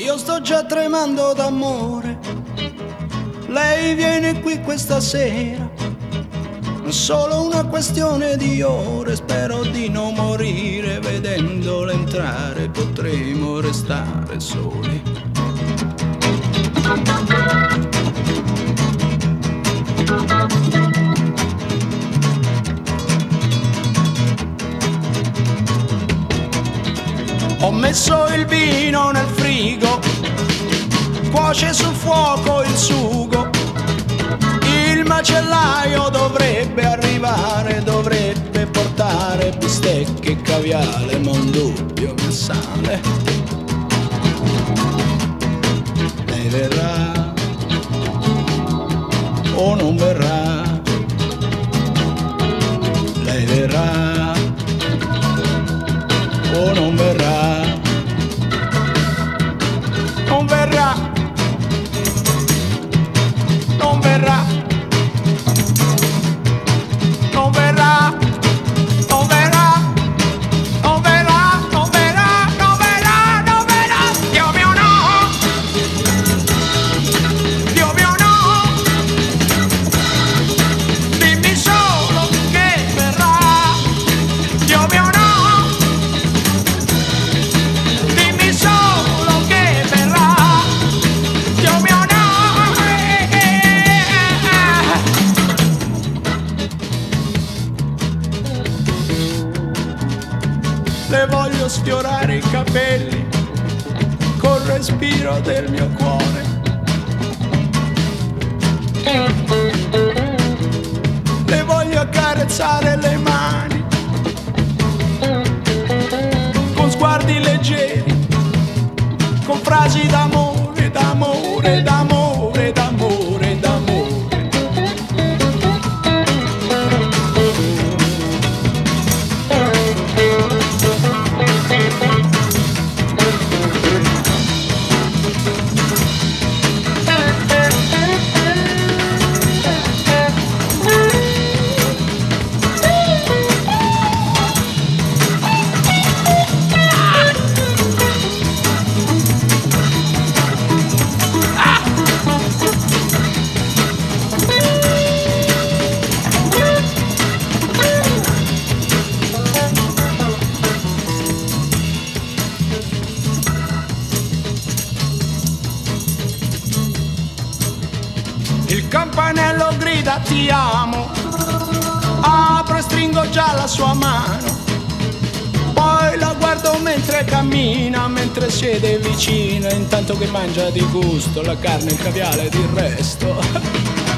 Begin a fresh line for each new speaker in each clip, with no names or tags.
Io sto già tremando d'amore, lei viene qui questa sera, è solo una questione di ore, spero di non morire vedendola entrare, potremo restare soli. Ho messo il vino nel frigo, cuoce sul fuoco il sugo. Il macellaio dovrebbe arrivare, dovrebbe portare bistecche e caviale, ma un dubbio mi assale. Lei verrà o non verrà? Lei verrà o non verrà? Non verrà, non verrà, non verrà, non verrà, non verrà, non verrà, non verrà, non verrà. Dio mio no, Dio mio no, dimmi solo che verrà. Dio mio no, dimmi solo che verrà. Dio mio no. Le voglio sfiorare i capelli col respiro del mio cuore. Le voglio accarezzare le mani con sguardi leggeri, con frasi d'amore, d'amore, d'amore, d'amore, d'amore. Il campanello grida ti amo, apro e stringo già la sua mano, poi la guardo mentre cammina, mentre siede vicino, intanto che mangia di gusto la carne, il caviale ed il resto.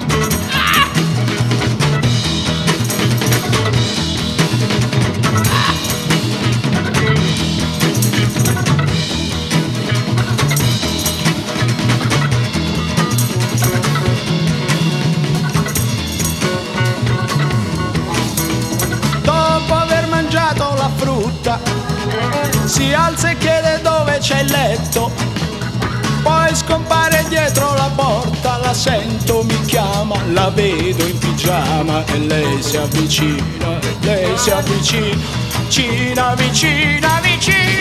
La frutta si alza e chiede dove c'è il letto, poi scompare dietro la porta, la sento, mi chiama, la vedo in pigiama e lei si avvicina, vicina, vicina, vicina.